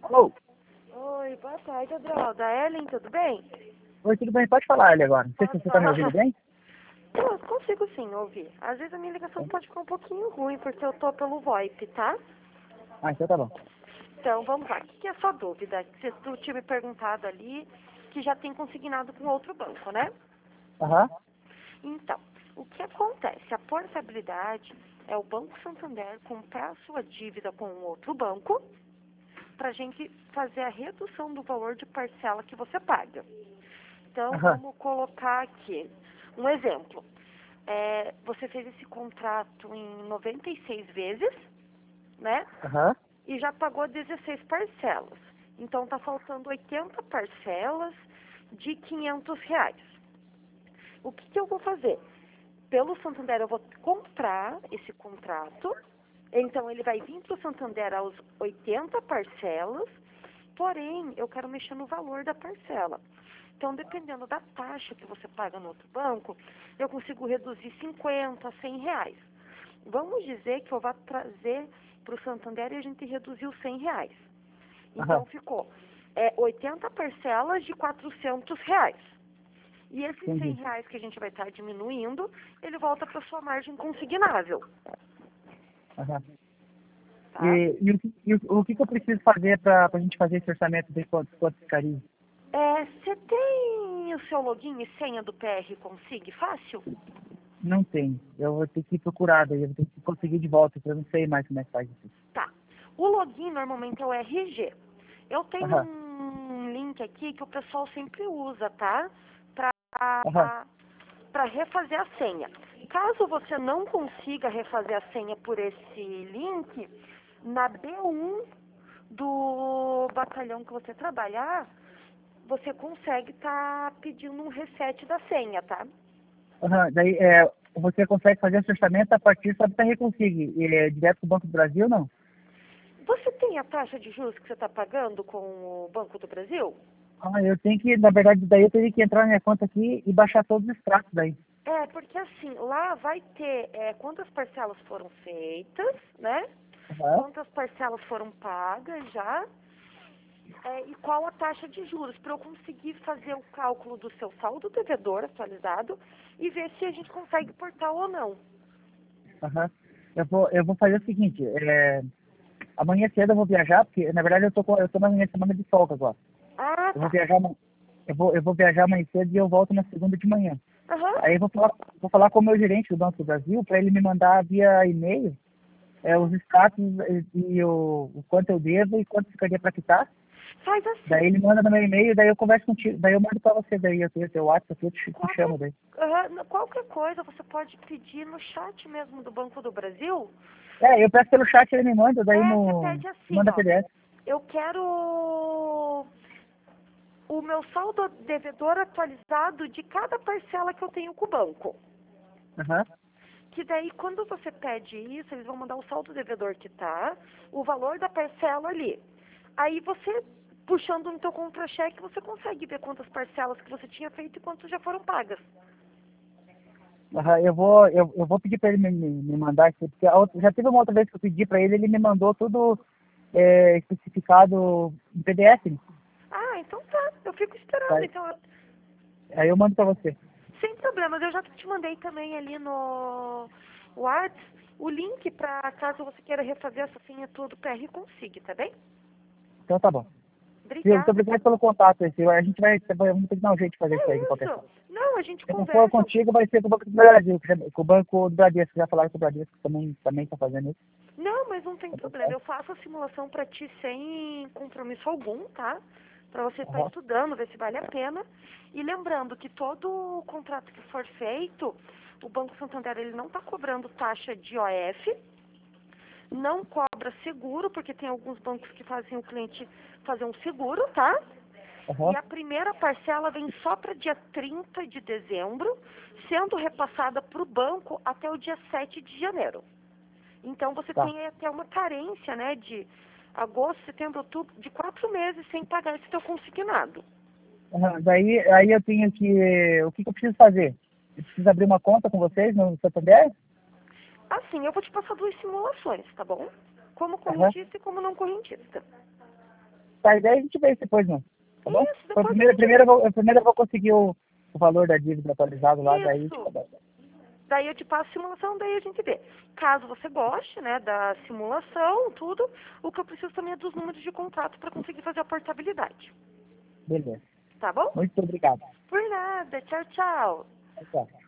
Alô? Oi, boa tarde, Adroalda. Ellen, tudo bem? Oi, tudo bem? Pode falar, Eli, agora. Não sei se Posso você está me ouvindo falar? bem. Eu consigo sim ouvir. Às vezes a minha ligação pode ficar um pouquinho ruim, porque eu tô pelo VoIP, tá? Ah, então tá bom. Então, vamos lá. O que é a sua dúvida? Que tu tinha me perguntado ali, que já tem consignado com outro banco, né? Aham. Então, o que acontece? A portabilidade é o Banco Santander comprar a sua dívida com um outro banco para a gente fazer a redução do valor de parcela que você paga. Então, Aham. vamos colocar aqui um exemplo. Você fez esse contrato em 96 vezes, né? Aham. E já pagou 16 parcelas. Então, está faltando 80 parcelas de R$ 500. O que eu vou fazer? Pelo Santander, eu vou comprar esse contrato. Então, ele vai vir para o Santander aos 80 parcelas. Porém, eu quero mexer no valor da parcela. Então, dependendo da taxa que você paga no outro banco, eu consigo reduzir 50, R$ 100. Vamos dizer que eu vá trazer para o Santander e a gente reduziu R$ 100. Então, Aham. ficou 80 parcelas de R$ 400. E esses R$ 100 Entendi. que a gente vai estar diminuindo, ele volta para sua margem consignável, Aham. tá? E o que eu preciso fazer para a gente fazer esse orçamento de quanto ficaria? Você tem o seu login e senha do PR Consig fácil? Não tem. Eu vou ter que procurar, daí eu vou ter que conseguir de volta, porque eu não sei mais como é que faz isso. Tá. O login normalmente é o RG. Eu tenho Aham. um link aqui que o pessoal sempre usa, tá? Aham. Para refazer a senha. Caso você não consiga refazer a senha por esse link, na B1 do batalhão que você trabalhar, você consegue estar pedindo um reset da senha, tá? Aham. Daí, você consegue fazer esse orçamento a partir só da Reconcig, direto do Banco do Brasil, não? Você tem a taxa de juros que você está pagando com o Banco do Brasil? Ah, eu tenho que, na verdade, daí eu teria que entrar na minha conta aqui e baixar todos os extratos daí. Porque assim, lá vai ter quantas parcelas foram feitas, né? Aham. Quantas parcelas foram pagas já, e qual a taxa de juros, para eu conseguir fazer o cálculo do seu saldo devedor atualizado e ver se a gente consegue portar ou não. Aham. Eu vou fazer o seguinte, amanhã cedo eu vou viajar, porque na verdade eu tô na minha semana de folga agora. Ah, Eu vou tá. viajar, eu vou viajar amanhã cedo e eu volto na segunda de manhã. Aham. Aí eu vou falar com o meu gerente do Banco do Brasil para ele me mandar via e-mail os status e o quanto eu devo e quanto ficaria para quitar. Faz assim. Daí ele manda no meu e-mail, daí eu converso contigo, daí eu mando para você, daí eu tenho teu WhatsApp, eu te Qualquer, chamo daí. qualquer coisa você pode pedir no chat mesmo do Banco do Brasil. Eu peço pelo chat, ele me manda, daí Você no pede assim, manda ó. PDF. Eu quero o meu saldo devedor atualizado de cada parcela que eu tenho com o banco. Aham. Que daí, quando você pede isso, eles vão mandar o saldo devedor que tá, o valor da parcela ali. Aí você, puxando no teu contra-cheque, você consegue ver quantas parcelas que você tinha feito e quantas já foram pagas. Aham, eu vou pedir para ele me mandar isso, porque já teve uma outra vez que eu pedi para ele, ele me mandou tudo especificado em PDF. Ah, então tá. Eu fico esperando. Tá? Então, Aí eu mando para você. sem problemas. Eu já te mandei também ali no WhatsApp o link para caso você queira refazer essa senha tua do PR Consig, tá bem? Então tá bom. Muito Obrigada. obrigado pelo contato. A gente vamos ter que dar um jeito de fazer isso aí de É qualquer isso. forma. Não, a gente Se não for conversa. contigo, vai ser com o Banco do Brasil, com o Banco do Bradesco. Já falaram com o Bradesco também está fazendo isso. Não, mas não tem Tá tudo problema. certo. Eu faço a simulação para ti sem compromisso algum, tá? Para você estar Aham. estudando, ver se vale a pena. E lembrando que todo contrato que for feito, o Banco Santander ele não está cobrando taxa de OF, não cobra seguro, porque tem alguns bancos que fazem o cliente fazer um seguro, tá? E Aham. a primeira parcela vem só para dia 30 de dezembro, sendo repassada para o banco até o dia 7 de janeiro. Então você Tá. tem até uma carência, né, de agosto, setembro, outubro, de 4 meses sem pagar esse teu consignado. Aham. Daí aí eu tenho que. O que eu preciso fazer? Eu preciso abrir uma conta com vocês no Santander? Assim, eu vou te passar duas simulações, tá bom? Como Aham. correntista e como não correntista. passar a ideia, a gente vê isso depois, não. Tá bom? Isso, Então, depois primeiro eu vou conseguir o valor da dívida atualizado lá, daí... Isso. Daí eu te passo a simulação, daí a gente vê. Caso você goste, né, da simulação, tudo, o que eu preciso também é dos números de contrato para conseguir fazer a portabilidade. Beleza. Tá bom? Muito obrigado. Por nada. Tchau, tchau. Tchau.